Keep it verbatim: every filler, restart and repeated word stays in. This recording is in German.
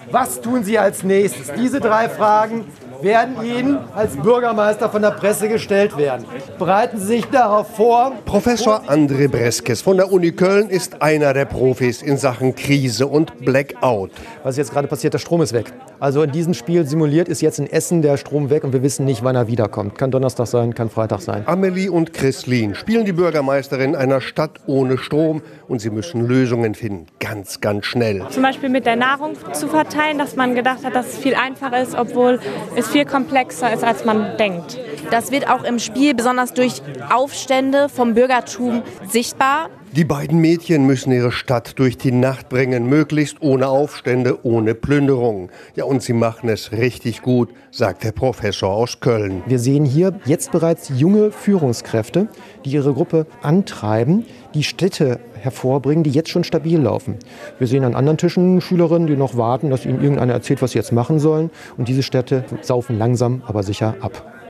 Was tun Sie als nächstes? Diese drei Fragen werden Ihnen als Bürgermeister von der Presse gestellt werden. Bereiten Sie sich darauf vor. Professor André Breskes von der Uni Köln ist einer der Profis in Sachen Krise und Blackout. Was jetzt gerade passiert, der Strom ist weg. Also in diesem Spiel simuliert ist jetzt in Essen der Strom weg und wir wissen nicht, wann er wiederkommt. Kann Donnerstag sein, kann Freitag sein. Amelie und Christlin spielen die Bürgermeisterin einer Stadt ohne Strom und sie müssen Lösungen finden. Ganz, ganz schnell. Zum Beispiel mit der Nahrung zu verteilen, dass man gedacht hat, dass es viel einfacher ist, obwohl es viel komplexer ist, als man denkt. Das wird auch im Spiel besonders durch Aufstände vom Bürgertum sichtbar. Die beiden Mädchen müssen ihre Stadt durch die Nacht bringen, möglichst ohne Aufstände, ohne Plünderung. Ja, und sie machen es richtig gut, sagt der Professor aus Köln. Wir sehen hier jetzt bereits junge Führungskräfte, die ihre Gruppe antreiben, die Städte hervorbringen, die jetzt schon stabil laufen. Wir sehen an anderen Tischen Schülerinnen, die noch warten, dass ihnen irgendeiner erzählt, was sie jetzt machen sollen. Und diese Städte saufen langsam, aber sicher ab.